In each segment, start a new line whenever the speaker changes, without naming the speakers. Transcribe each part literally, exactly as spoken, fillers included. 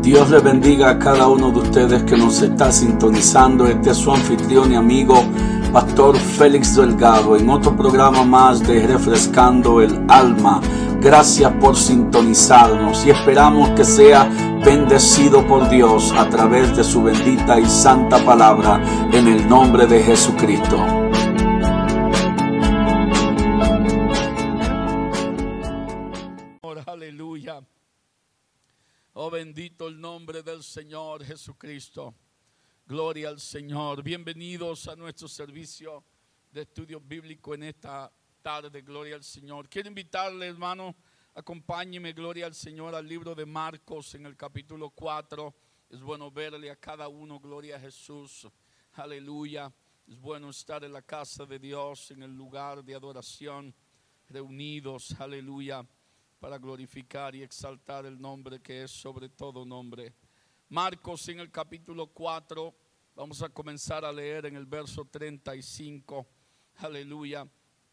Dios les bendiga a cada uno de ustedes que nos está sintonizando. Este es su anfitrión y amigo, Pastor Félix Delgado, en otro programa más de Refrescando el Alma. Gracias por sintonizarnos y esperamos que sea bendecido por Dios a través de su bendita y santa palabra, en el nombre de Jesucristo.
Aleluya. Oh, bendito el nombre del Señor Jesucristo. Gloria al Señor. Bienvenidos a nuestro servicio de estudio bíblico en esta tarde. Gloria al Señor. Quiero invitarle, hermano, acompáñeme, gloria al Señor, al libro de Marcos en el capítulo cuatro. Es bueno verle a cada uno, gloria a Jesús. Aleluya. Es bueno estar en la casa de Dios, en el lugar de adoración, reunidos, aleluya, para glorificar y exaltar el nombre que es sobre todo nombre. Marcos en el capítulo cuatro, vamos a comenzar a leer en el verso treinta y cinco, aleluya.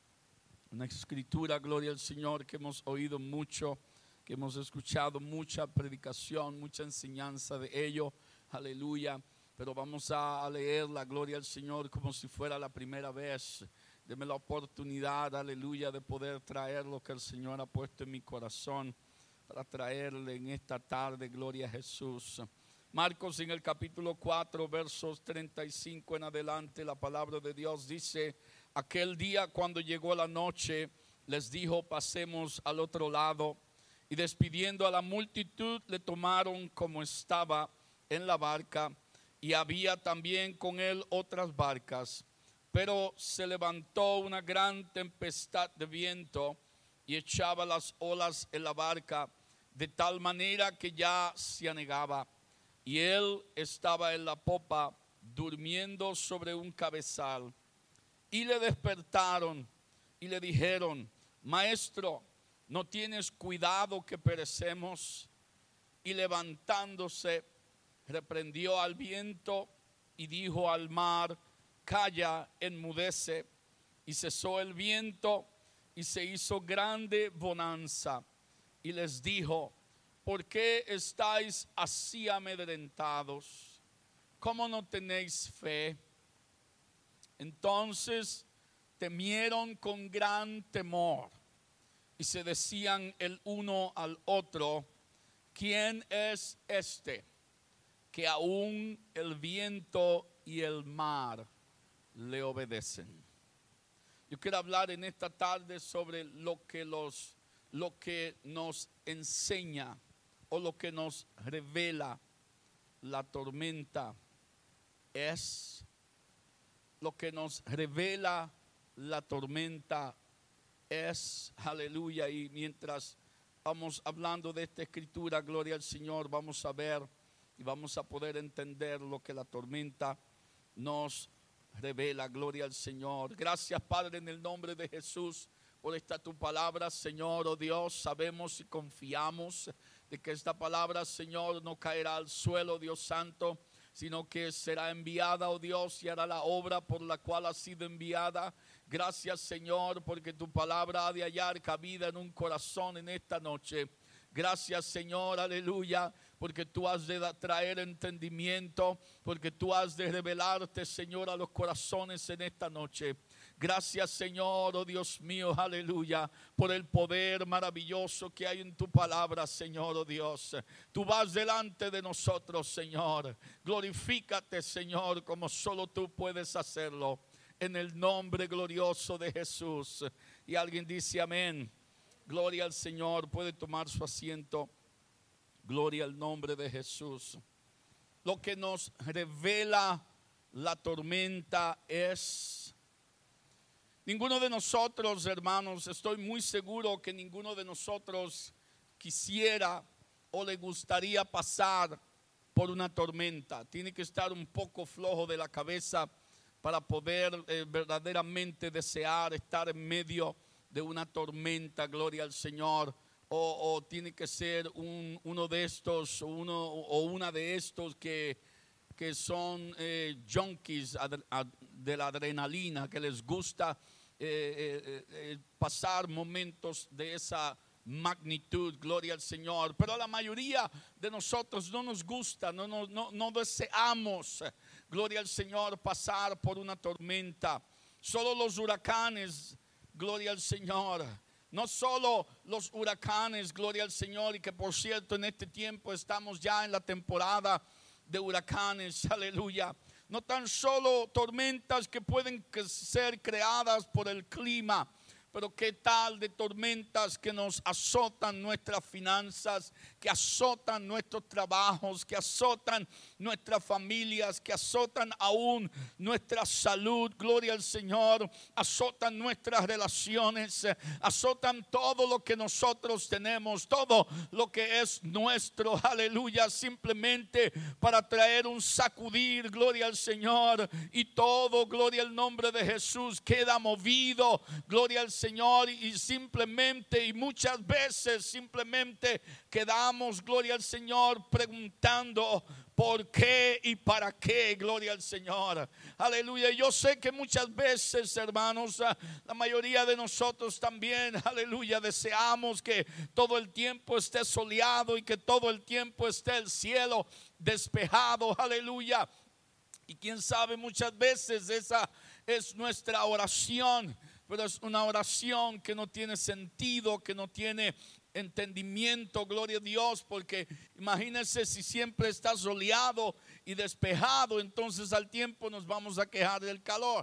Una escritura, gloria al Señor, que hemos oído mucho, que hemos escuchado mucha predicación, mucha enseñanza de ello, aleluya. Pero vamos a leer la gloria al Señor como si fuera la primera vez. Deme la oportunidad, aleluya, de poder traer lo que el Señor ha puesto en mi corazón para traerle en esta tarde, gloria a Jesús. Marcos en el capítulo cuatro, versos treinta y cinco en adelante, la palabra de Dios dice: aquel día cuando llegó la noche, les dijo: pasemos al otro lado. Y despidiendo a la multitud, le tomaron como estaba en la barca, y había también con él otras barcas. Pero se levantó una gran tempestad de viento y echaba las olas en la barca, de tal manera que ya se anegaba. Y él estaba en la popa, durmiendo sobre un cabezal. Y le despertaron y le dijeron: Maestro, ¿no tienes cuidado que perecemos? Y levantándose, reprendió al viento y dijo al mar: calla, enmudece. Y cesó el viento y se hizo grande bonanza. Y les dijo: ¿por qué estáis así amedrentados? ¿Cómo no tenéis fe? Entonces temieron con gran temor y se decían el uno al otro: ¿quién es este que aún el viento y el mar le obedecen? Yo quiero hablar en esta tarde sobre lo que los lo que nos enseña o lo que nos revela la tormenta es lo que nos revela la tormenta es aleluya. Y mientras vamos hablando de esta escritura, gloria al Señor, vamos a ver y vamos a poder entender lo que la tormenta nos revela. Gloria al Señor. Gracias, Padre, en el nombre de Jesús, por esta tu palabra, Señor, oh Dios. Sabemos y confiamos de que esta palabra, Señor, no caerá al suelo, Dios santo, sino que será enviada, oh Dios, y hará la obra por la cual ha sido enviada. Gracias, Señor, porque tu palabra ha de hallar cabida en un corazón en esta noche. Gracias, Señor, aleluya, porque tú has de traer entendimiento, porque tú has de revelarte, Señor, a los corazones en esta noche. Gracias, Señor, oh Dios mío, aleluya, por el poder maravilloso que hay en tu palabra, Señor, oh Dios. Tú vas delante de nosotros, Señor. Glorifícate, Señor, como solo tú puedes hacerlo, en el nombre glorioso de Jesús. Y alguien dice amén. Gloria al Señor. Puede tomar su asiento. Gloria al nombre de Jesús. Lo que nos revela la tormenta es: ninguno de nosotros, hermanos, estoy muy seguro que ninguno de nosotros quisiera o le gustaría pasar por una tormenta. Tiene que estar un poco flojo de la cabeza para poder eh, verdaderamente desear estar en medio de una tormenta, gloria al Señor. O, o tiene que ser un, uno de estos uno, o una de estos que, que son eh, junkies ad, ad, de la adrenalina, que les gusta eh, eh, eh, pasar momentos de esa magnitud, gloria al Señor. Pero a la mayoría de nosotros no nos gusta, no, no, no, no deseamos, gloria al Señor, pasar por una tormenta. Solo los huracanes, gloria al Señor. No solo los huracanes, gloria al Señor, y que por cierto en este tiempo estamos ya en la temporada de huracanes, aleluya. No tan solo tormentas que pueden ser creadas por el clima, pero qué tal de tormentas que nos azotan nuestras finanzas, que azotan nuestros trabajos, que azotan nuestras familias, que azotan aún nuestra salud, gloria al Señor, azotan nuestras relaciones, azotan todo lo que nosotros tenemos, todo lo que es nuestro, aleluya, simplemente para traer un sacudir, gloria al Señor, y todo, gloria al nombre de Jesús, queda movido, gloria al Señor, y simplemente y muchas veces simplemente quedamos, gloria al Señor, preguntando por qué y para qué, gloria al Señor, aleluya. Yo sé que muchas veces, hermanos, la mayoría de nosotros también, aleluya, deseamos que todo el tiempo esté soleado y que todo el tiempo esté el cielo despejado, aleluya. Y quién sabe, muchas veces esa es nuestra oración, pero es una oración que no tiene sentido, que no tiene entendimiento, gloria a Dios, porque imagínense si siempre está soleado y despejado, entonces al tiempo nos vamos a quejar del calor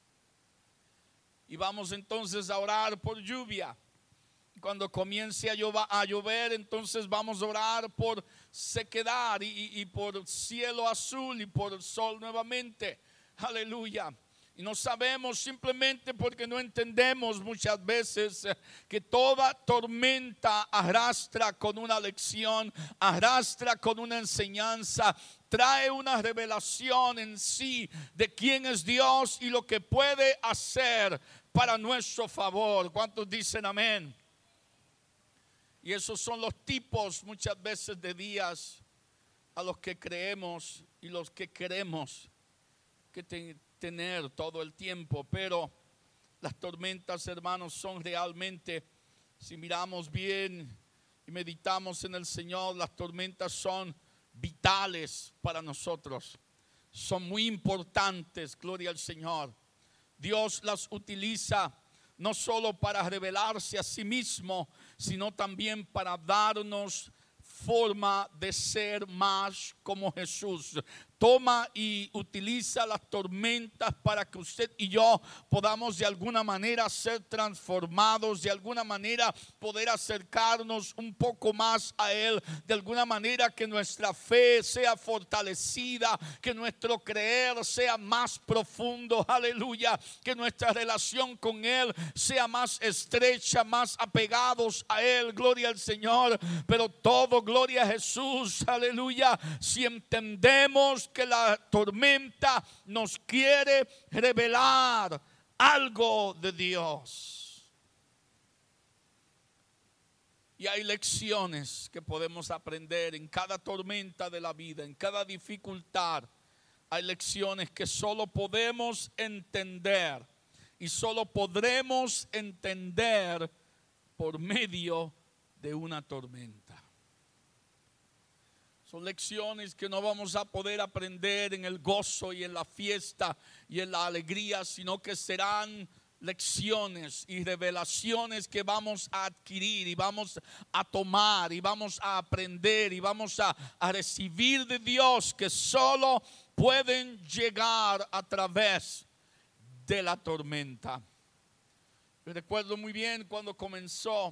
y vamos entonces a orar por lluvia. Cuando comience a llover, a llover, entonces vamos a orar por sequedad y, y, y por cielo azul y por el sol nuevamente, aleluya. Y no sabemos simplemente porque no entendemos muchas veces que toda tormenta arrastra con una lección, arrastra con una enseñanza, trae una revelación en sí de quién es Dios y lo que puede hacer para nuestro favor. ¿Cuántos dicen amén? Y esos son los tipos muchas veces de días a los que creemos y los que queremos que te, tener todo el tiempo. Pero las tormentas, hermanos, son realmente, si miramos bien y meditamos en el Señor, las tormentas son vitales para nosotros. Son muy importantes, gloria al Señor. Dios las utiliza no solo para revelarse a sí mismo, sino también para darnos forma de ser más como Jesús. Toma y utiliza las tormentas para que usted y yo podamos de alguna manera ser transformados, de alguna manera poder acercarnos un poco más a Él, de alguna manera que nuestra fe sea fortalecida, que nuestro creer sea más profundo, aleluya, que nuestra relación con Él sea más estrecha, más apegados a Él, gloria al Señor. Pero todo, gloria a Jesús, aleluya, si entendemos que la tormenta nos quiere revelar algo de Dios. Y hay lecciones que podemos aprender en cada tormenta de la vida, en cada dificultad. Hay lecciones que solo podemos entender y solo podremos entender por medio de una tormenta. Son lecciones que no vamos a poder aprender en el gozo y en la fiesta y en la alegría, sino que serán lecciones y revelaciones que vamos a adquirir y vamos a tomar y vamos a aprender y vamos a, a recibir de Dios, que solo pueden llegar a través de la tormenta. Yo recuerdo muy bien cuando comenzó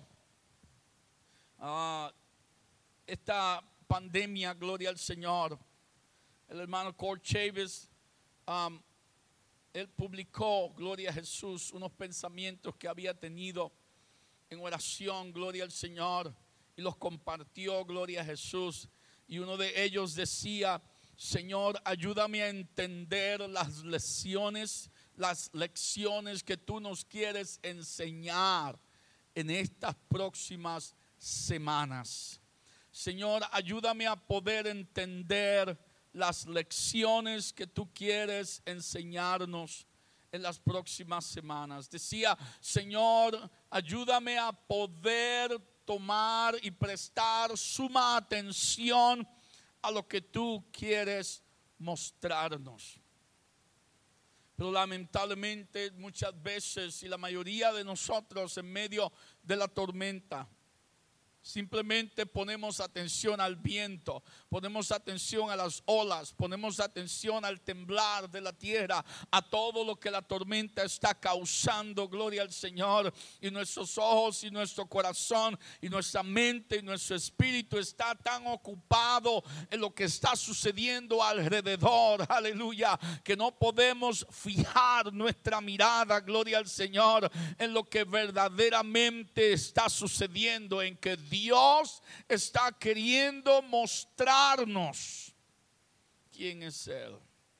uh, esta pandemia, gloria al Señor. El hermano Court Chavis, um, él publicó, gloria a Jesús, unos pensamientos que había tenido en oración, gloria al Señor, y los compartió, gloria a Jesús. Y uno de ellos decía: Señor, ayúdame a entender las lecciones, las lecciones que tú nos quieres enseñar en estas próximas semanas. Señor, ayúdame a poder entender las lecciones que tú quieres enseñarnos en las próximas semanas. Decía: Señor, ayúdame a poder tomar y prestar suma atención a lo que tú quieres mostrarnos. Pero lamentablemente muchas veces, y la mayoría de nosotros en medio de la tormenta, simplemente ponemos atención al viento, ponemos atención a las olas, ponemos atención al temblar de la tierra, a todo lo que la tormenta está causando, gloria al Señor. Y nuestros ojos y nuestro corazón y nuestra mente y nuestro espíritu está tan ocupado en lo que está sucediendo alrededor, aleluya, que no podemos fijar nuestra mirada, gloria al Señor, en lo que verdaderamente está sucediendo, en que Dios está queriendo mostrarnos quién es Él.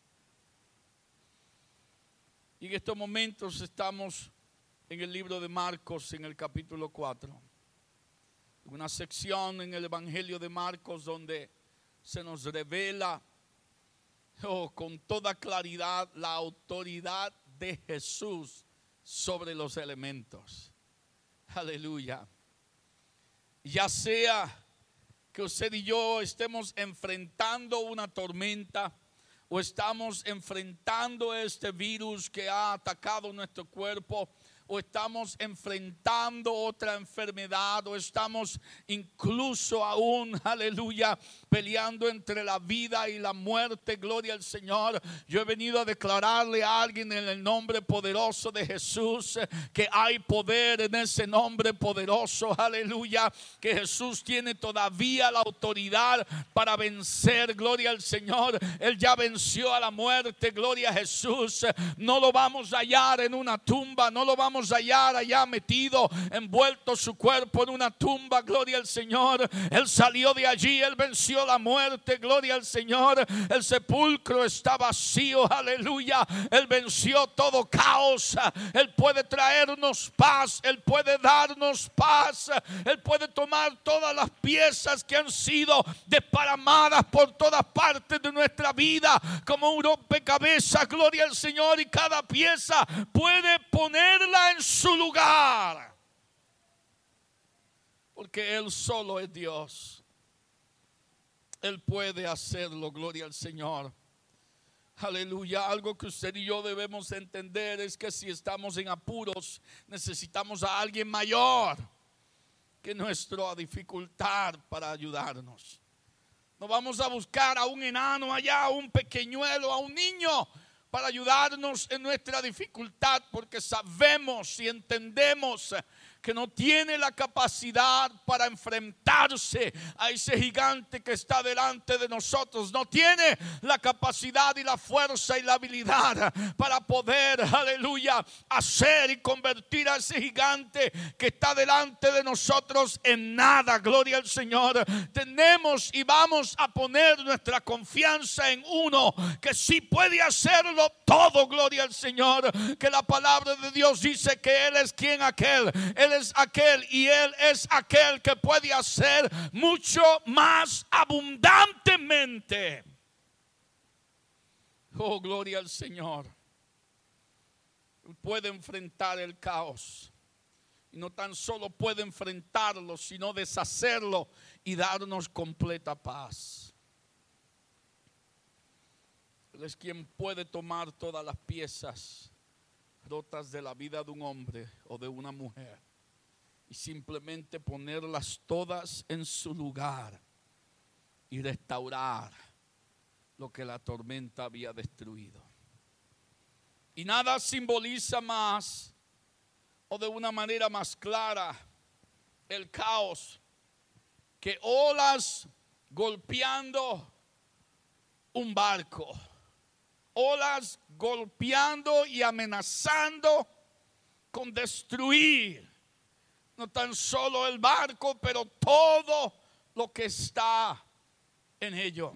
Y en estos momentos estamos en el libro de Marcos, en el capítulo cuatro. Una sección en el Evangelio de Marcos donde se nos revela oh, con toda claridad la autoridad de Jesús sobre los elementos. Aleluya. Ya sea que usted y yo estemos enfrentando una tormenta o estamos enfrentando este virus que ha atacado nuestro cuerpo, o estamos enfrentando otra enfermedad, o estamos incluso aún, aleluya, peleando entre la vida y la muerte, gloria al Señor. Yo he venido a declararle a alguien en el nombre poderoso de Jesús que hay poder en ese nombre poderoso, aleluya, que Jesús tiene todavía la autoridad para vencer, gloria al Señor. Él ya venció a la muerte, gloria a Jesús. No lo vamos a hallar en una tumba, no lo vamos a hallar allá metido, envuelto su cuerpo en una tumba, gloria al Señor. Él salió de allí, Él venció la muerte, gloria al Señor. El sepulcro está vacío, aleluya. Él venció todo caos. Él puede traernos paz, Él puede darnos paz. Él puede tomar todas las piezas que han sido desparramadas por todas partes de nuestra vida como un rompecabezas, gloria al Señor, y cada pieza puede ponerla en su lugar, porque Él solo es Dios. Él puede hacerlo, gloria al Señor. Aleluya. Algo que usted y yo debemos entender es que si estamos en apuros, necesitamos a alguien mayor que nuestra dificultad para ayudarnos. No vamos a buscar a un enano allá, a un pequeñuelo, a un niño para ayudarnos en nuestra dificultad, porque sabemos y entendemos que no tiene la capacidad para enfrentarse a ese gigante que está delante de nosotros. No tiene la capacidad y la fuerza y la habilidad para poder, aleluya, hacer y convertir a ese gigante que está delante de nosotros en nada, gloria al Señor. Tenemos y vamos a poner nuestra confianza en uno que sí puede hacerlo todo, gloria al Señor. Que la palabra de Dios dice que Él es quien aquel, Él es aquel y Él es aquel que puede hacer mucho más abundantemente. Oh, gloria al Señor. Él puede enfrentar el caos, y no tan solo puede enfrentarlo, sino deshacerlo y darnos completa paz. Él es quien puede tomar todas las piezas rotas de la vida de un hombre o de una mujer y simplemente ponerlas todas en su lugar y restaurar lo que la tormenta había destruido. Y nada simboliza más o de una manera más clara el caos que olas golpeando un barco, olas golpeando y amenazando con destruir no tan solo el barco, pero todo lo que está en ello.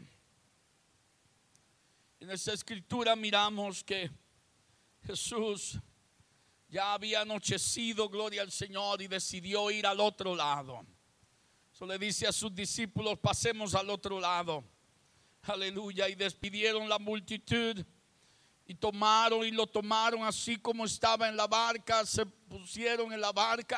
En esta escritura miramos que Jesús ya había anochecido, gloria al Señor, y decidió ir al otro lado. So le dice a sus discípulos: pasemos al otro lado. Aleluya. Y despidieron la multitud y tomaron y lo tomaron así como estaba en la barca. Se pusieron en la barca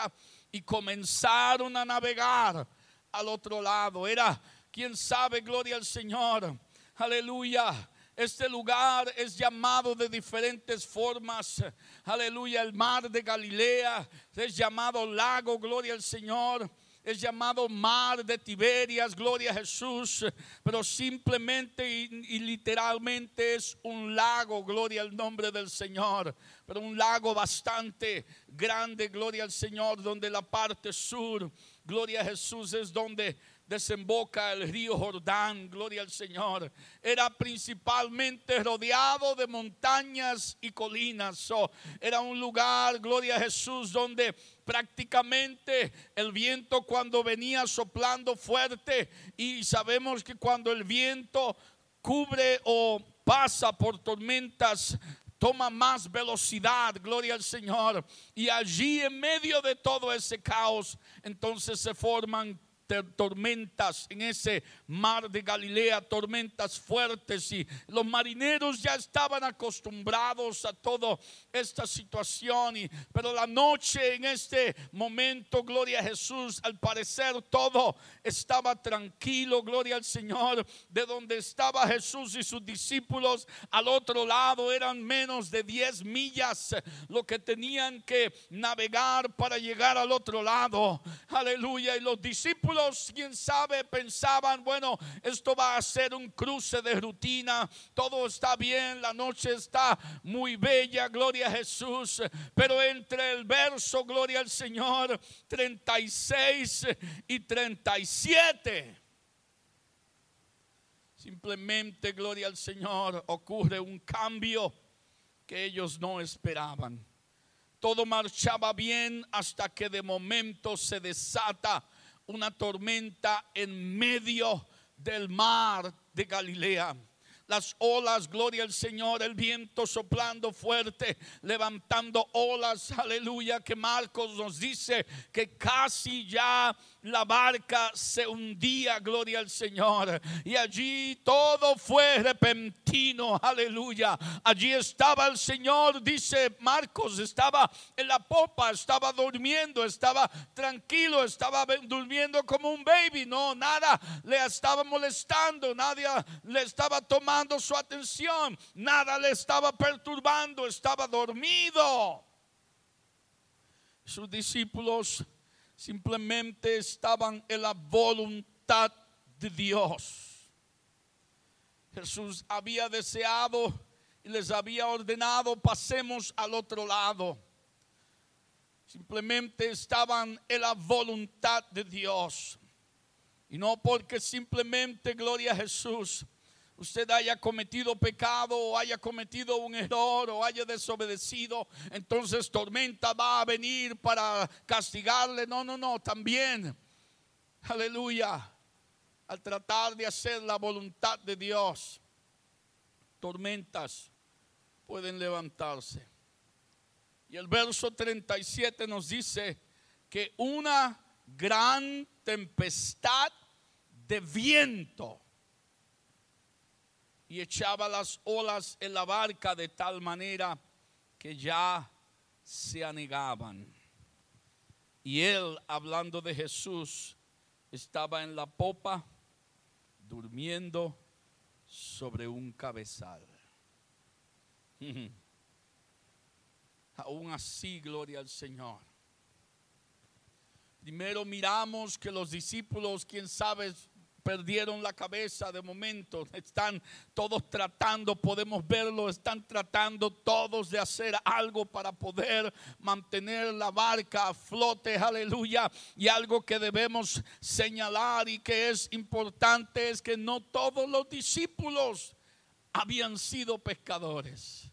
y comenzaron a navegar al otro lado. Era, quién sabe, gloria al Señor, aleluya. Este lugar es llamado de diferentes formas, aleluya. El mar de Galilea es llamado lago, gloria al Señor. Es llamado mar de Tiberias, gloria a Jesús. Pero simplemente y, y literalmente es un lago, gloria al nombre del Señor. Pero un lago bastante grande, gloria al Señor. Donde la parte sur, gloria a Jesús, es donde desemboca el río Jordán, gloria al Señor. Era principalmente rodeado de montañas y colinas. So, era un lugar, gloria a Jesús, donde prácticamente el viento cuando venía soplando fuerte, y sabemos que cuando el viento cubre o pasa por tormentas, toma más velocidad, gloria al Señor. Y allí en medio de todo ese caos, entonces se forman tormentas en ese mar de Galilea, tormentas fuertes, y los marineros ya estaban acostumbrados a toda esta situación. Y, pero la noche en este momento, gloria a Jesús, al parecer todo estaba tranquilo, gloria al Señor. De donde estaba Jesús y sus discípulos al otro lado eran menos de diez millas lo que tenían que navegar para llegar al otro lado, aleluya. Y los discípulos, quién sabe, pensaban, bueno, esto va a ser un cruce de rutina, todo está bien, la noche está muy bella, gloria a Jesús. Pero entre el verso, gloria al Señor, treinta y seis y treinta y siete, simplemente, gloria al Señor, ocurre un cambio que ellos no esperaban. Todo marchaba bien hasta que de momento se desata una tormenta en medio del mar de Galilea. Las olas, gloria al Señor, el viento soplando fuerte, levantando olas, aleluya, que Marcos nos dice que casi ya la barca se hundía, gloria al Señor. Y allí todo fue repentino, aleluya. Allí estaba el Señor, dice Marcos, estaba en la popa, estaba durmiendo, estaba tranquilo, estaba durmiendo como un baby. No, nada le estaba molestando, nadie le estaba tomando su atención, nada le estaba perturbando, estaba dormido. Sus discípulos simplemente estaban en la voluntad de Dios. Jesús había deseado y les había ordenado: pasemos al otro lado. Simplemente estaban en la voluntad de Dios. Y no porque simplemente, gloria a Jesús, usted haya cometido pecado o haya cometido un error o haya desobedecido, entonces tormenta va a venir para castigarle. No, no, no, también, aleluya, al tratar de hacer la voluntad de Dios, tormentas pueden levantarse. Y el verso treinta y siete nos dice que una gran tempestad de viento y echaba las olas en la barca de tal manera que ya se anegaban. Y él, hablando de Jesús, estaba en la popa, durmiendo sobre un cabezal. Aún así, gloria al Señor. Primero miramos que los discípulos, quién sabe, perdieron la cabeza de momento. Están todos tratando, podemos verlo, están tratando todos de hacer algo para poder mantener la barca a flote, aleluya. Y algo que debemos señalar y que es importante es que no todos los discípulos habían sido pescadores.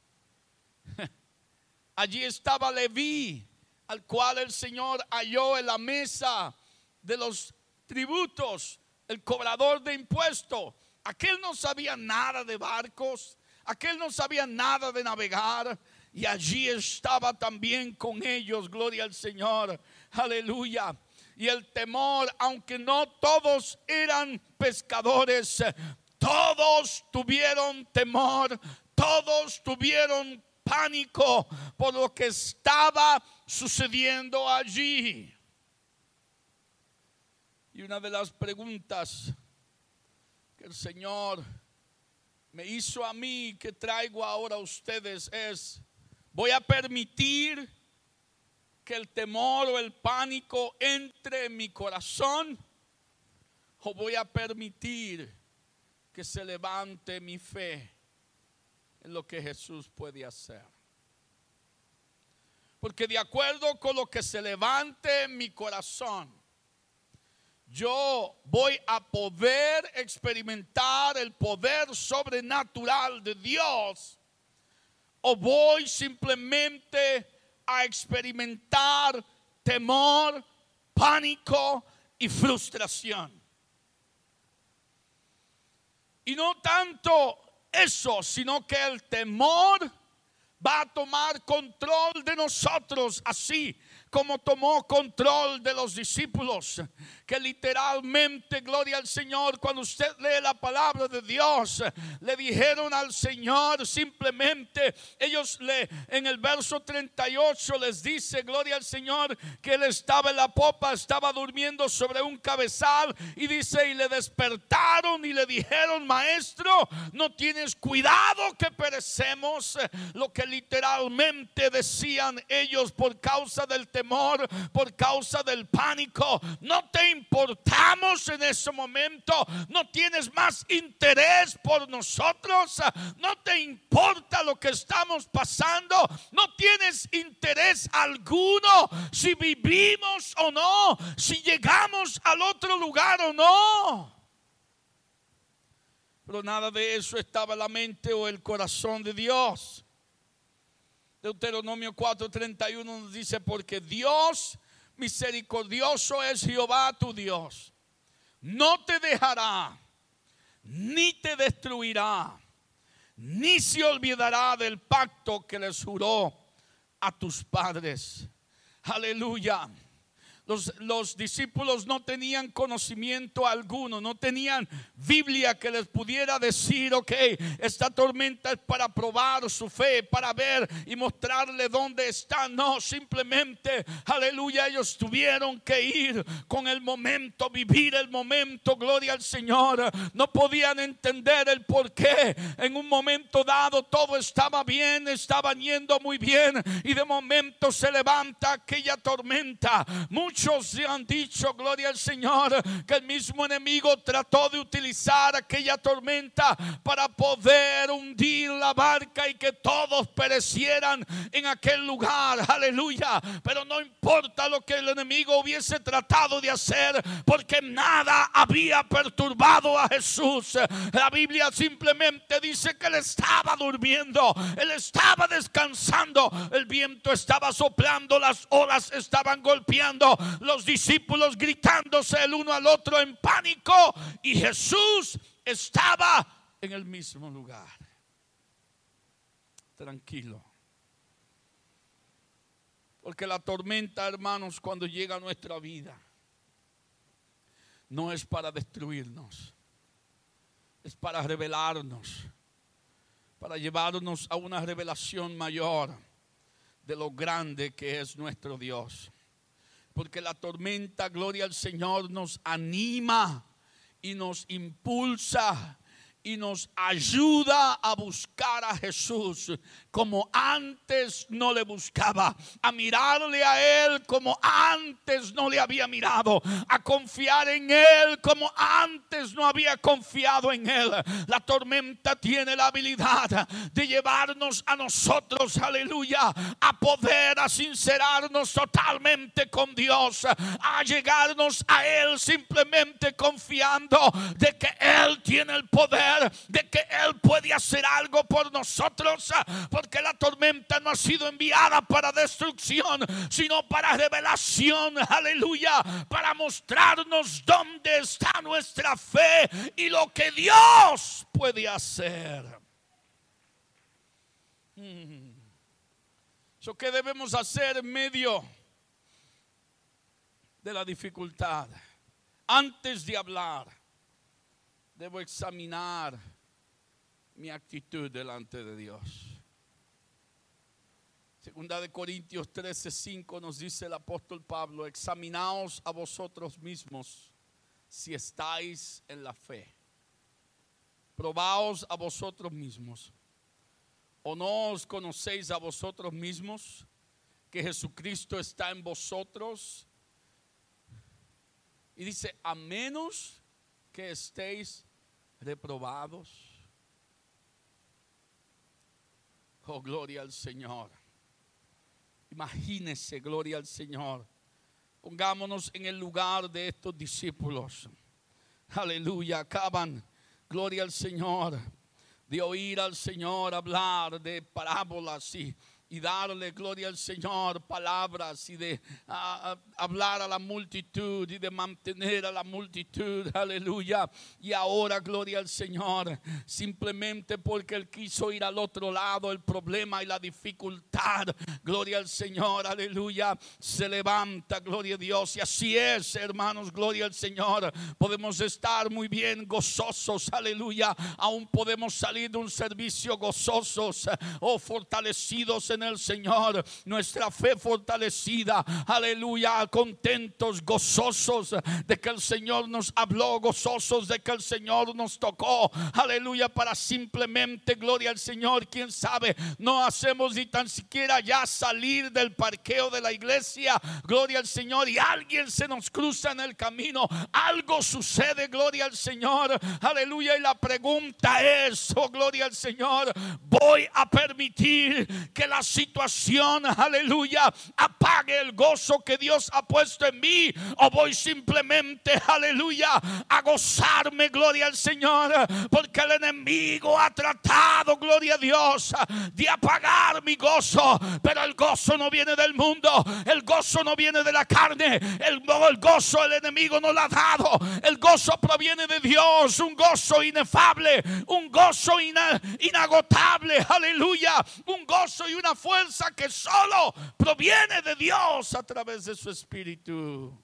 Allí estaba Leví, al cual el Señor halló en la mesa de los tributos, el cobrador de impuestos. Aquel no sabía nada de barcos, aquel no sabía nada de navegar, y allí estaba también con ellos, gloria al Señor, aleluya. Y el temor, aunque no todos eran pescadores, todos tuvieron temor, todos tuvieron pánico por lo que estaba sucediendo allí. Y una de las preguntas que el Señor me hizo a mí, que traigo ahora a ustedes, es: ¿voy a permitir que el temor o el pánico entre en mi corazón? ¿O voy a permitir que se levante mi fe en lo que Jesús puede hacer? Porque de acuerdo con lo que se levante en mi corazón, yo voy a poder experimentar el poder sobrenatural de Dios, o voy simplemente a experimentar temor, pánico y frustración. Y no tanto eso, sino que el temor va a tomar control de nosotros, así como tomó control de los discípulos, que literalmente, gloria al Señor, cuando usted lee la palabra de Dios, le dijeron al Señor simplemente, ellos le, en el verso treinta y ocho les dice, gloria al Señor, que él estaba en la popa, estaba durmiendo sobre un cabezal, y dice, y le despertaron y le dijeron: maestro, no tienes cuidado que perecemos. Lo que literalmente decían ellos, por causa del temor, por causa del pánico: no te importamos en ese momento, no tienes más interés por nosotros, no te importa lo que estamos pasando, no tienes interés alguno si vivimos o no, si llegamos al otro lugar o no. Pero nada de eso estaba en la mente o el corazón de Dios. Deuteronomio cuatro treinta y uno nos dice: porque Dios misericordioso es Jehová tu Dios, no te dejará, ni te destruirá, ni se olvidará del pacto que les juró a tus padres. Aleluya. Los, los discípulos no tenían conocimiento alguno, no tenían Biblia que les pudiera decir: ok, esta tormenta es para probar su fe, para ver y mostrarle dónde está. No, simplemente, aleluya, ellos tuvieron que ir con el momento, vivir el momento, gloria al Señor. No podían entender el por qué en un momento dado todo estaba bien, estaban yendo muy bien, y de momento se levanta aquella tormenta. Muchos Muchos han dicho, gloria al Señor, que el mismo enemigo trató de utilizar aquella tormenta para poder hundir la barca y que todos perecieran en aquel lugar. Aleluya. Pero no importa lo que el enemigo hubiese tratado de hacer, porque nada había perturbado a Jesús. La Biblia simplemente dice que él estaba durmiendo, él estaba descansando, el viento estaba soplando, las olas estaban golpeando, los discípulos gritándose el uno al otro en pánico, y Jesús estaba en el mismo lugar, tranquilo. Porque la tormenta, hermanos, cuando llega a nuestra vida, no es para destruirnos, es para revelarnos, para llevarnos a una revelación mayor de lo grande que es nuestro Dios. Porque la tormenta, gloria al Señor, nos anima y nos impulsa y nos ayuda a buscar a Jesús como antes no le buscaba, a mirarle a Él como antes no le había mirado, a confiar en Él como antes no había confiado en Él. La tormenta tiene la habilidad de llevarnos a nosotros, aleluya, a poder a sincerarnos totalmente con Dios, a llegarnos a Él simplemente confiando de que Él tiene el poder, de que Él puede hacer algo por nosotros, porque la tormenta no ha sido enviada para destrucción, sino para revelación, aleluya, para mostrarnos dónde está nuestra fe y lo que Dios puede hacer. Hmm. So, ¿qué debemos hacer en medio de la dificultad? Antes de hablar, debo examinar mi actitud delante de Dios. Segunda de Corintios trece cinco nos dice el apóstol Pablo: examinaos a vosotros mismos si estáis en la fe. Probaos a vosotros mismos. ¿O no os conocéis a vosotros mismos que Jesucristo está en vosotros? Y dice, a menos que estéis reprobados. Oh, gloria al Señor. Imagínese, gloria al Señor. Pongámonos en el lugar de estos discípulos. Aleluya, acaban, gloria al Señor, de oír al Señor hablar de parábolas y, y darle, gloria al Señor, palabras y de uh, hablar a la multitud y de mantener a la multitud, aleluya. Y ahora, gloria al Señor, simplemente porque Él quiso ir al otro lado, el problema y la dificultad, gloria al Señor, aleluya, se levanta, gloria a Dios. Y así es, hermanos, gloria al Señor. Podemos estar muy bien gozosos, aleluya. Aún podemos salir de un servicio gozosos o fortalecidos en el Señor, nuestra fe fortalecida, aleluya, contentos, gozosos de que el Señor nos habló, gozosos de que el Señor nos tocó, aleluya, para simplemente, gloria al Señor, quién sabe, no hacemos ni tan siquiera ya salir del parqueo de la iglesia, gloria al Señor, y alguien se nos cruza en el camino, algo sucede, gloria al Señor, aleluya, y la pregunta es, oh gloria al Señor, voy a permitir que la situación, aleluya, apague el gozo que Dios ha puesto en mí, o voy simplemente, aleluya, a gozarme, gloria al Señor, porque el enemigo ha tratado, gloria a Dios, de apagar mi gozo, pero el gozo no viene del mundo, el gozo no viene de la carne, el, el gozo el enemigo no lo ha dado, el gozo proviene de Dios, un gozo inefable, un gozo ina, inagotable, aleluya, un gozo y una fuerza que solo proviene de Dios a través de su Espíritu.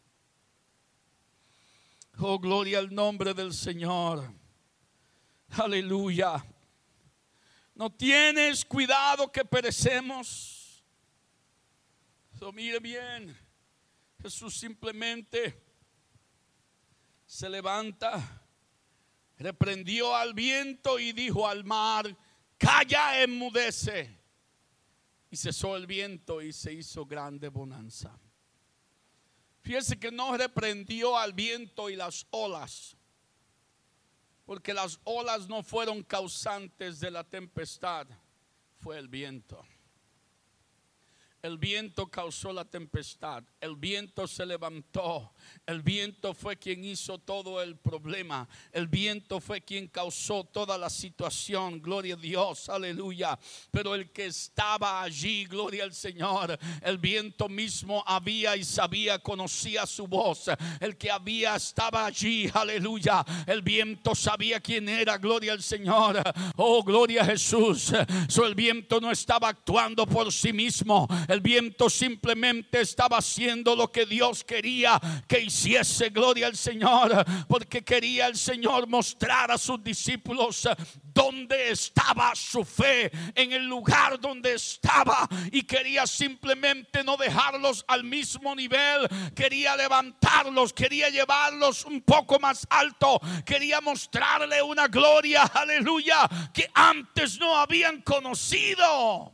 Oh, gloria al nombre del Señor. Aleluya. ¿No tienes cuidado que perecemos? So, mire bien, Jesús simplemente se levanta, reprendió al viento y dijo al mar, calla, enmudece. Y cesó el viento y se hizo grande bonanza. Fíjese que no reprendió al viento y las olas, porque las olas no fueron causantes de la tempestad, fue el viento. El viento causó la tempestad, el viento se levantó, el viento fue quien hizo todo el problema, el viento fue quien causó toda la situación, gloria a Dios, aleluya. Pero el que estaba allí, gloria al Señor, el viento mismo había y sabía, conocía su voz, el que había estaba allí, aleluya, el viento sabía quién era, gloria al Señor, oh gloria a Jesús. So, el viento no estaba actuando por sí mismo, el viento simplemente estaba haciendo lo que Dios quería que hiciese, gloria al Señor, porque quería el Señor mostrar a sus discípulos dónde estaba su fe, en el lugar donde estaba, y quería simplemente no dejarlos al mismo nivel, quería levantarlos, quería llevarlos un poco más alto, quería mostrarle una gloria, aleluya, que antes no habían conocido.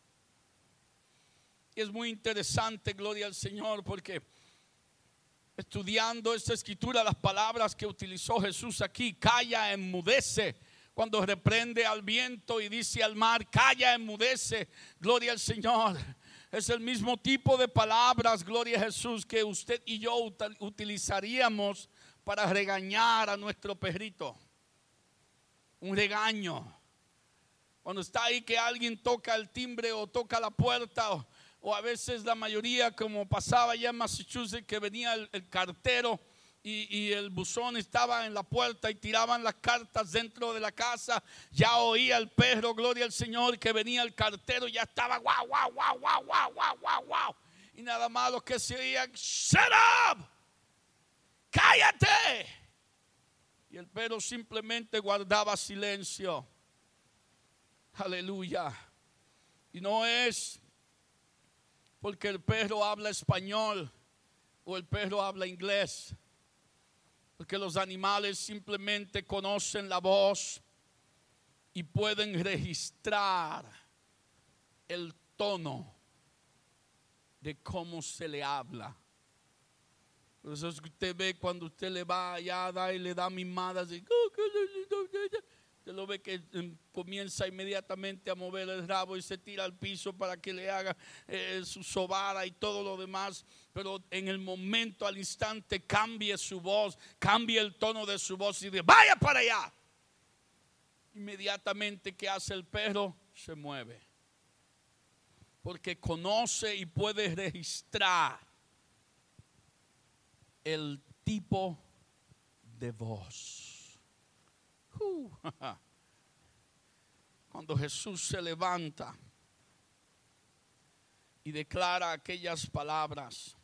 Y es muy interesante, gloria al Señor, porque estudiando esta escritura, las palabras que utilizó Jesús aquí, calla, enmudece, cuando reprende al viento y dice al mar, calla, enmudece, gloria al Señor, es el mismo tipo de palabras, gloria a Jesús, que usted y yo utilizaríamos para regañar a nuestro perrito. Un regaño. Cuando está ahí que alguien toca el timbre o toca la puerta, o, o a veces la mayoría, como pasaba allá en Massachusetts, que venía el, el cartero y, y el buzón estaba en la puerta y tiraban las cartas dentro de la casa. Ya oía el perro, gloria al Señor, que venía el cartero, ya estaba guau, guau, guau, guau, guau, guau, guau, guau. Y nada más lo que se oía, shut up, cállate. Y el perro simplemente guardaba silencio. Aleluya. Y no es porque el perro habla español o el perro habla inglés. Porque los animales simplemente conocen la voz y pueden registrar el tono de cómo se le habla. Por eso es que usted ve cuando usted le va allá a dar y le da mimadas, y usted lo ve que comienza inmediatamente a mover el rabo y se tira al piso para que le haga eh, su sobada y todo lo demás. Pero en el momento, al instante, cambie su voz, cambie el tono de su voz y dice, vaya para allá. Inmediatamente, ¿qué hace el perro? Se mueve. Porque conoce y puede registrar el tipo de voz. Uh, Cuando Jesús se levanta y declara aquellas palabras,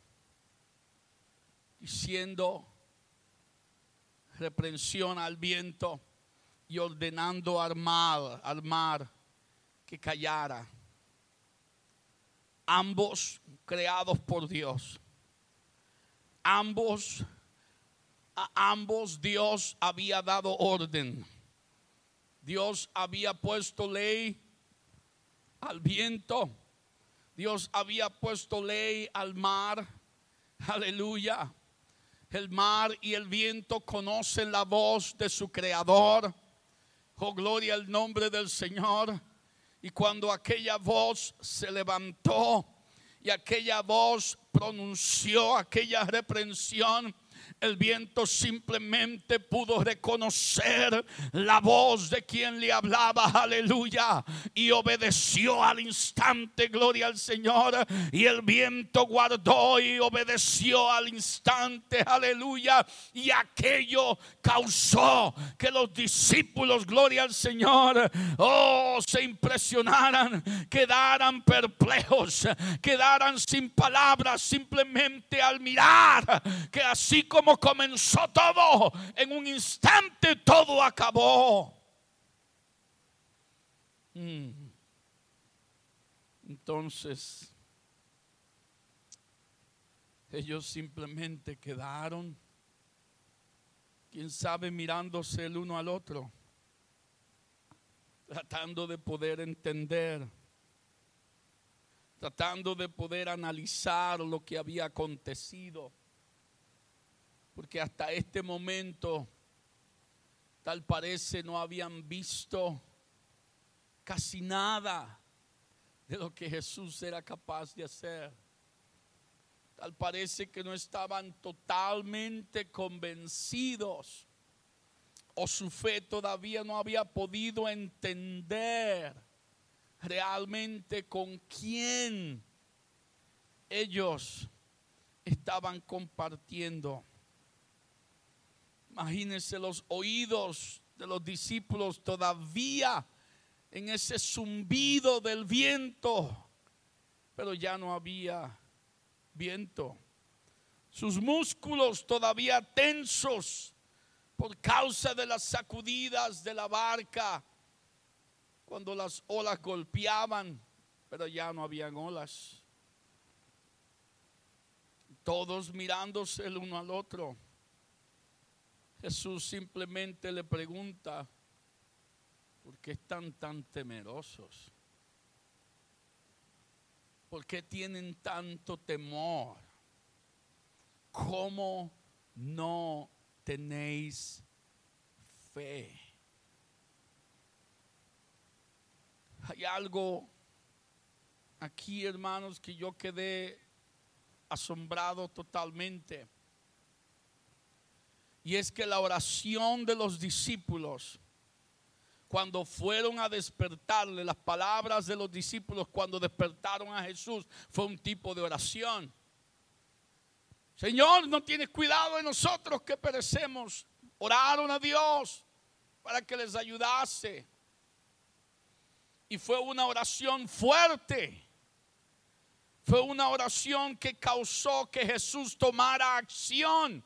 diciendo reprensión al viento y ordenando al mar, al mar que callara. Ambos creados por Dios. Ambos, a ambos Dios había dado orden. Dios había puesto ley al viento. Dios había puesto ley al mar. Aleluya. El mar y el viento conocen la voz de su creador. Oh, gloria al nombre del Señor. Y cuando aquella voz se levantó y aquella voz pronunció aquella reprensión, el viento simplemente pudo reconocer la voz de quien le hablaba, aleluya, y obedeció al instante, gloria al Señor. Y el viento guardó y obedeció al instante, aleluya, y aquello causó que los discípulos, gloria al Señor, oh, se impresionaran, quedaran perplejos, quedaran sin palabras, simplemente al mirar que así como comenzó todo, en un instante todo acabó. Mm. Entonces, ellos simplemente quedaron, quién sabe, mirándose el uno al otro, tratando de poder entender, tratando de poder analizar lo que había acontecido. Porque hasta este momento, tal parece, no habían visto casi nada de lo que Jesús era capaz de hacer. Tal parece que no estaban totalmente convencidos, o su fe todavía no había podido entender realmente con quién ellos estaban compartiendo. Imagínense los oídos de los discípulos todavía en ese zumbido del viento, pero ya no había viento. Sus músculos todavía tensos por causa de las sacudidas de la barca cuando las olas golpeaban, pero ya no habían olas. Todos mirándose el uno al otro. Jesús simplemente le pregunta, ¿por qué están tan temerosos? ¿Por qué tienen tanto temor? ¿Cómo no tenéis fe? Hay algo aquí, hermanos, que yo quedé asombrado totalmente. Y es que la oración de los discípulos, cuando fueron a despertarle, las palabras de los discípulos cuando despertaron a Jesús, fue un tipo de oración. Señor, no tienes cuidado de nosotros que perecemos. Oraron a Dios para que les ayudase. Y fue una oración fuerte. Fue una oración que causó que Jesús tomara acción.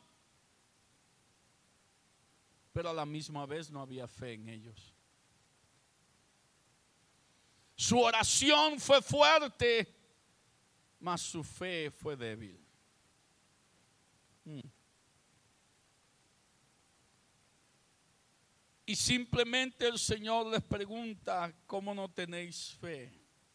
Pero a la misma vez no había fe en ellos. Su oración fue fuerte, mas su fe fue débil. Hmm. Y simplemente el Señor les pregunta, ¿cómo no tenéis fe?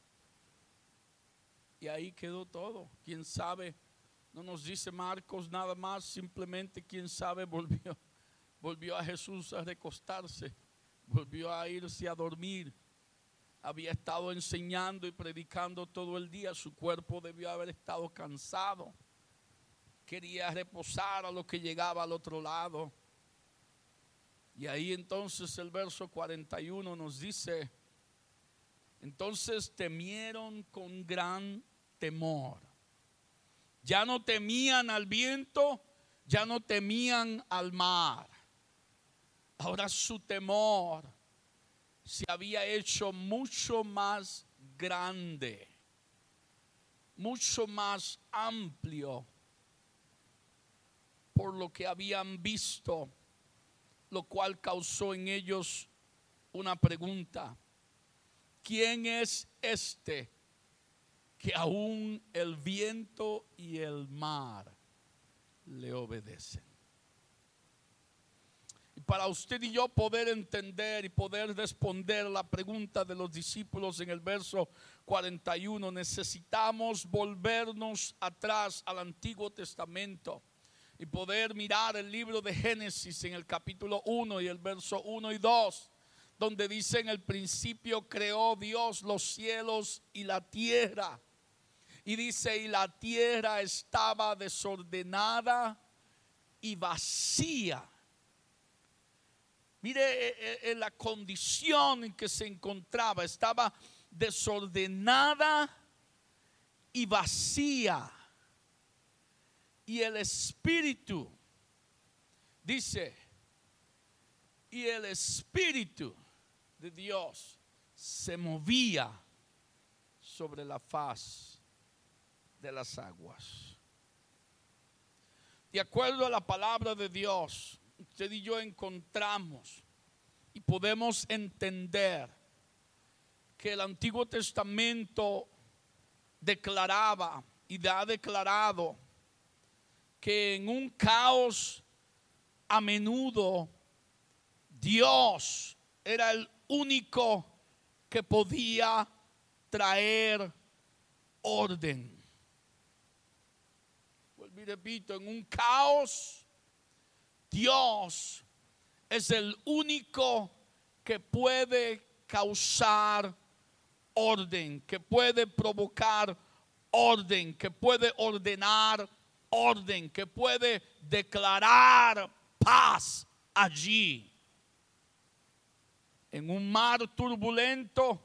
Y ahí quedó todo. ¿Quién sabe? No nos dice Marcos nada más, simplemente quién sabe volvió, volvió a Jesús a recostarse, volvió a irse a dormir. Había estado enseñando y predicando todo el día, su cuerpo debió haber estado cansado. Quería reposar a lo que llegaba al otro lado. Y ahí entonces el verso cuarenta y uno nos dice, entonces temieron con gran temor. Ya no temían al viento, ya no temían al mar. Ahora su temor se había hecho mucho más grande, mucho más amplio por lo que habían visto, lo cual causó en ellos una pregunta: ¿quién es este que aún el viento y el mar le obedecen? Y para usted y yo poder entender y poder responder la pregunta de los discípulos en el verso cuarenta y uno, necesitamos volvernos atrás al Antiguo Testamento y poder mirar el libro de Génesis en el capítulo uno y el verso uno y dos, donde dice: en el principio creó Dios los cielos y la tierra. Y dice: y la tierra estaba desordenada y vacía. Mire en la condición en que se encontraba, estaba desordenada y vacía. Y el Espíritu, dice, y el Espíritu de Dios se movía sobre la faz de las aguas. De acuerdo a la palabra de Dios, usted y yo encontramos y podemos entender que el Antiguo Testamento declaraba y ha declarado que en un caos a menudo Dios era el único que podía traer orden. Vuelvo y repito, en un caos Dios es el único que puede causar orden, que puede provocar orden, que puede ordenar orden, que puede declarar paz allí. En un mar turbulento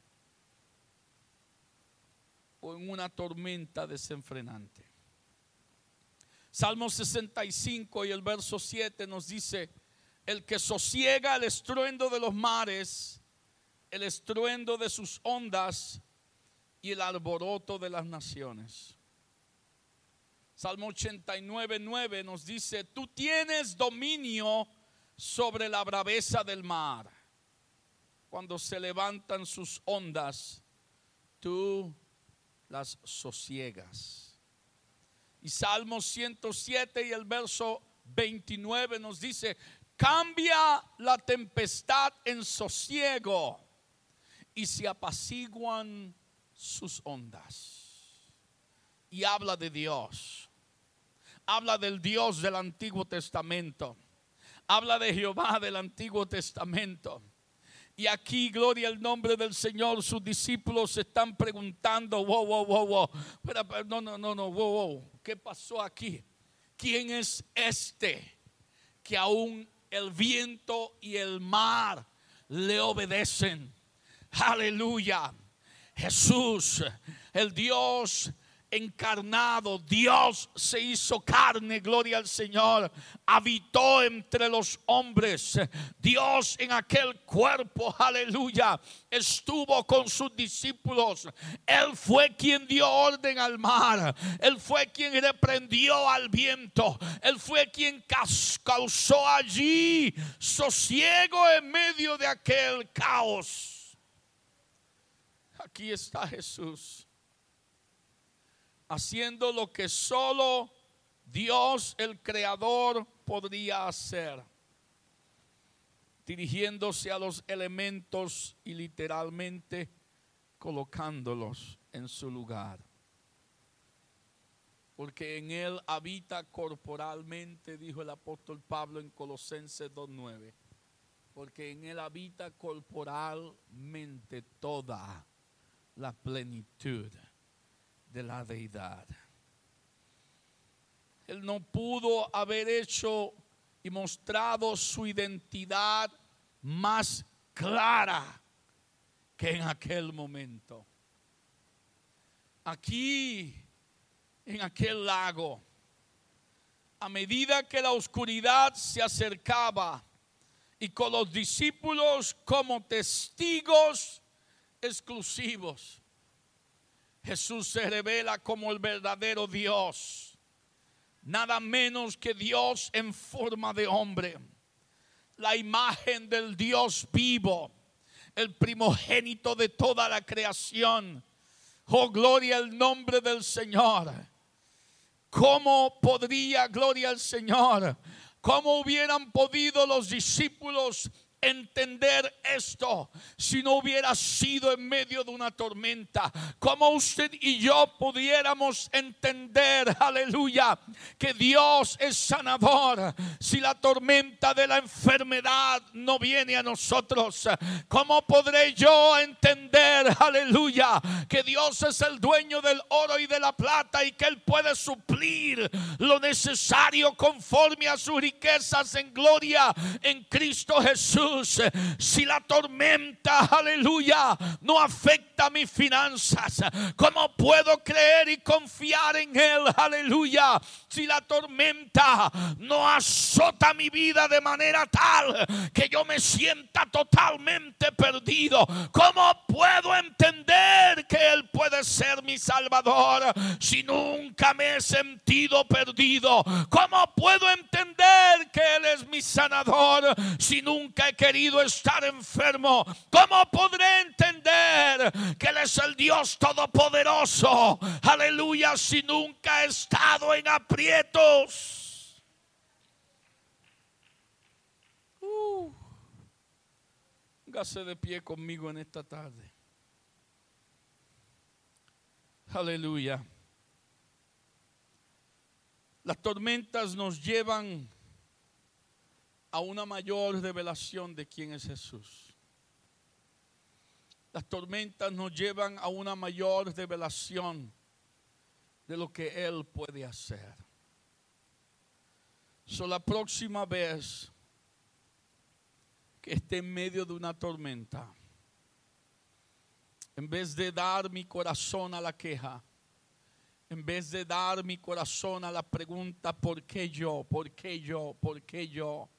o en una tormenta desenfrenante. Salmo sesenta y cinco y el verso siete nos dice: el que sosiega el estruendo de los mares, el estruendo de sus ondas y el alboroto de las naciones. Salmo ochenta y nueve, nueve nos dice: tú tienes dominio sobre la braveza del mar. Cuando se levantan sus ondas, tú las sosiegas. Y Salmo ciento siete y el verso veintinueve nos dice: cambia la tempestad en sosiego y se apaciguan sus ondas. Y habla de Dios. Habla del Dios del Antiguo Testamento. Habla de Jehová del Antiguo Testamento. Y aquí, gloria al nombre del Señor, sus discípulos se están preguntando: wow, wow, wow, wow. Pero, pero, no, no, no, no, wow, wow. ¿Qué pasó aquí? ¿Quién es este que aún el viento y el mar le obedecen? Aleluya. Jesús, el Dios encarnado, Dios se hizo carne, gloria al Señor, habitó entre los hombres. Dios en aquel cuerpo, aleluya, estuvo con sus discípulos. Él fue quien dio orden al mar, Él fue quien reprendió al viento, Él fue quien causó allí sosiego en medio de aquel caos. Aquí está Jesús haciendo lo que solo Dios el Creador podría hacer. dirigiéndose a los elementos y literalmente colocándolos en su lugar. Porque en Él habita corporalmente, dijo el apóstol Pablo en Colosenses dos nueve. Porque en Él habita corporalmente toda la plenitud de la deidad. Él no pudo haber hecho y mostrado su identidad más clara que en aquel momento. Aquí, en aquel lago, a medida que la oscuridad se acercaba y con los discípulos como testigos exclusivos, Jesús se revela como el verdadero Dios, nada menos que Dios en forma de hombre, la imagen del Dios vivo, el primogénito de toda la creación. Oh, gloria al nombre del Señor. ¿Cómo podría, gloria al Señor, cómo hubieran podido los discípulos entender esto si no hubiera sido en medio de una tormenta? ¿Cómo usted y yo pudiéramos entender, aleluya, que Dios es sanador si la tormenta de la enfermedad no viene a nosotros? ¿Cómo podré yo entender, aleluya, que Dios es el dueño del oro y de la plata y que Él puede suplir lo necesario conforme a sus riquezas en gloria en Cristo Jesús? Si la tormenta, aleluya, no afecta mis finanzas, ¿cómo puedo creer y confiar en Él? Aleluya. Si la tormenta no azota mi vida de manera tal que yo me sienta totalmente perdido, ¿cómo puedo entender que Él puede ser mi Salvador si nunca me he sentido perdido? ¿Cómo puedo entender que Él es mi sanador si nunca he querido estar enfermo? ¿Cómo podré entender que Él es el Dios todopoderoso, aleluya, si nunca he estado en aprietos? Uh, Póngase de pie conmigo en esta tarde. Aleluya. Las tormentas nos llevan a una mayor revelación de quién es Jesús. Las tormentas nos llevan a una mayor revelación de lo que Él puede hacer. So, la próxima vez que esté en medio de una tormenta, en vez de dar mi corazón a la queja, en vez de dar mi corazón a la pregunta ¿por qué yo? ¿Por qué yo? ¿Por qué yo?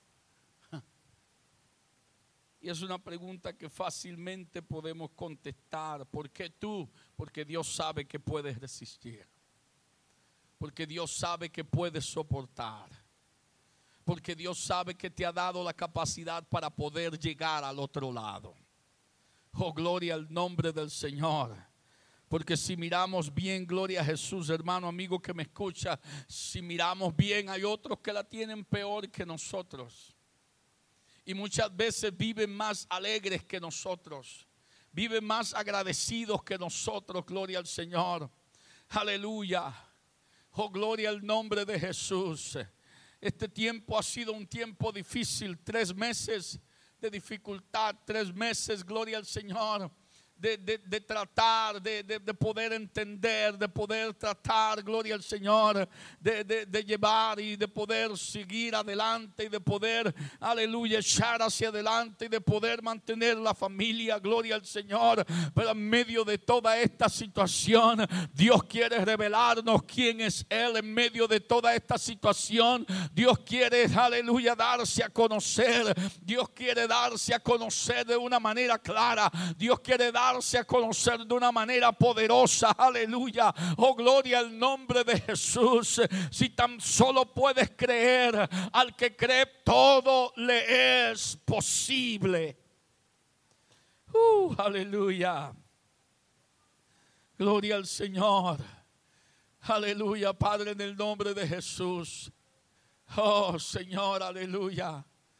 Y es una pregunta que fácilmente podemos contestar. ¿Por qué tú? Porque Dios sabe que puedes resistir. Porque Dios sabe que puedes soportar. Porque Dios sabe que te ha dado la capacidad para poder llegar al otro lado. Oh, gloria al nombre del Señor. Porque si miramos bien, gloria a Jesús, hermano, amigo que me escucha, si miramos bien, hay otros que la tienen peor que nosotros. Y muchas veces viven más alegres que nosotros. Viven más agradecidos que nosotros. Gloria al Señor. Aleluya. Oh, gloria al nombre de Jesús. Este tiempo ha sido un tiempo difícil. Tres meses de dificultad. Tres meses, gloria al Señor. De, de, de tratar, de, de, de poder entender, de poder tratar, gloria al Señor, de, de, de llevar y de poder seguir adelante y de poder, aleluya, echar hacia adelante y de poder mantener la familia, gloria al Señor. Pero en medio de toda esta situación, Dios quiere revelarnos quién es Él. En medio de toda esta situación, Dios quiere, aleluya, darse a conocer. Dios quiere darse a conocer de una manera clara. Dios quiere dar darse a conocer de una manera poderosa, aleluya, oh gloria al nombre de Jesús. Si tan solo puedes creer, al que cree todo le es posible. Uh, aleluya, gloria al Señor, aleluya, Padre, en el nombre de Jesús. Oh Señor, aleluya,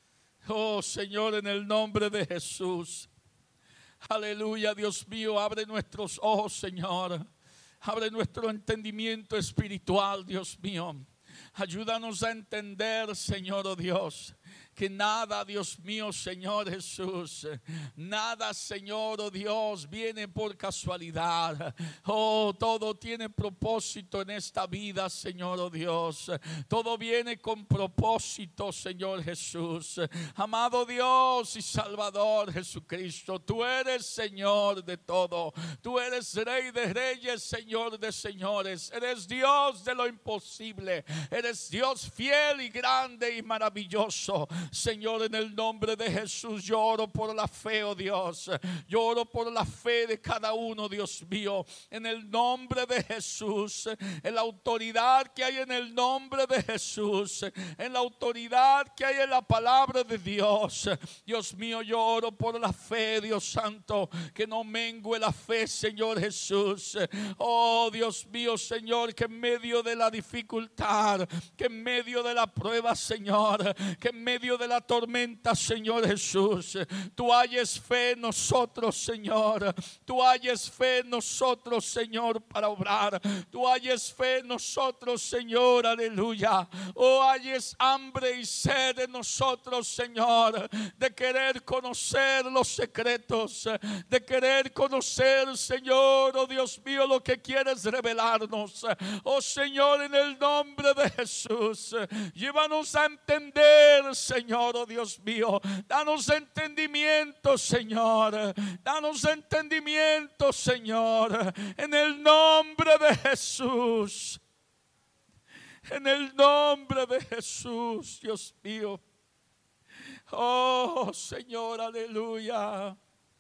Oh Señor, en el nombre de Jesús. Aleluya, Dios mío, abre nuestros ojos, Señor. Abre nuestro entendimiento espiritual, Dios mío. Ayúdanos a entender, Señor, oh Dios, que nada, Dios mío, Señor Jesús, nada, Señor, oh Dios, viene por casualidad. Oh, todo tiene propósito en esta vida, Señor, oh Dios. Todo viene con propósito, Señor Jesús. Amado Dios y Salvador Jesucristo, tú eres Señor de todo. Tú eres Rey de reyes, Señor de señores. Eres Dios de lo imposible. Eres Dios fiel y grande y maravilloso. Señor, en el nombre de Jesús, yo oro por la fe, oh Dios. Yo oro por la fe de cada uno, Dios mío. En el nombre de Jesús, en la autoridad que hay en el nombre de Jesús, en la autoridad que hay en la palabra de Dios. Dios mío, yo oro por la fe, Dios santo, que no mengue la fe, Señor Jesús. Oh, Dios mío, Señor, que en medio de la dificultad, que en medio de la prueba, Señor, que en medio de la tormenta, Señor Jesús, tú hayes fe en nosotros, Señor. Tú hayes fe en nosotros, Señor, para obrar. Tú hayes fe en nosotros, Señor, aleluya. Oh, hayes hambre y sed en nosotros, Señor, de querer conocer los secretos, de querer conocer, Señor, oh Dios mío, lo que quieres revelarnos. Oh Señor, en el nombre de Jesús, llévanos a entender, Señor, oh Dios mío. Danos entendimiento, Señor. Danos entendimiento, Señor. En el nombre de Jesús. En el nombre de Jesús, Dios mío. Oh, Señor, aleluya.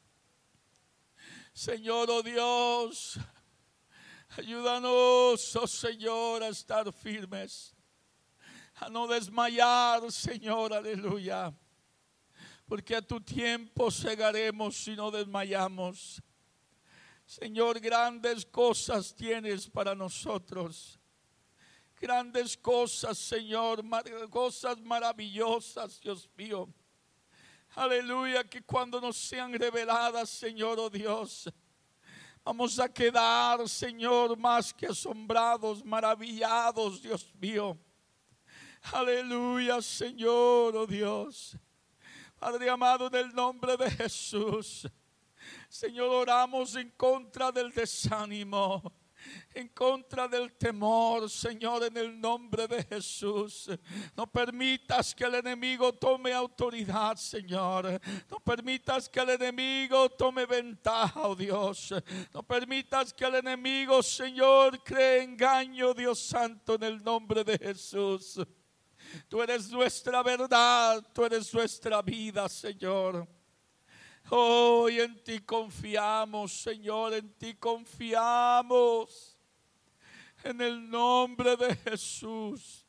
Señor, oh Dios, ayúdanos, oh Señor, a estar firmes, a no desmayar, Señor, aleluya. Porque a tu tiempo cegaremos si no desmayamos. Señor, grandes cosas tienes para nosotros. Grandes cosas, Señor, cosas maravillosas, Dios mío. Aleluya, que cuando nos sean reveladas, Señor, oh Dios, vamos a quedar, Señor, más que asombrados, maravillados, Dios mío. Aleluya, Señor, oh Dios. Padre amado, en el nombre de Jesús, Señor, oramos en contra del desánimo, en contra del temor, Señor, en el nombre de Jesús. No permitas que el enemigo tome autoridad, Señor. No permitas que el enemigo tome ventaja, oh Dios. No permitas que el enemigo, Señor, cree engaño, Dios santo, en el nombre de Jesús. Tú eres nuestra verdad, tú eres nuestra vida, Señor. Oh, y en ti confiamos, Señor, en ti confiamos. En el nombre de Jesús.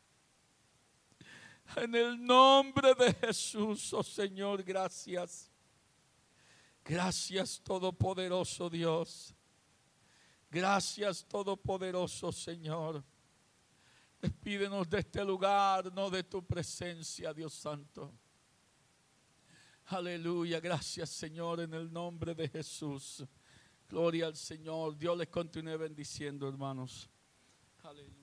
En el nombre de Jesús, oh Señor, gracias. Gracias, todopoderoso Dios. Gracias, todopoderoso Señor. Despídenos de este lugar, no de tu presencia, Dios santo. Aleluya, gracias, Señor, en el nombre de Jesús. Gloria al Señor. Dios les continúe bendiciendo, hermanos. Aleluya.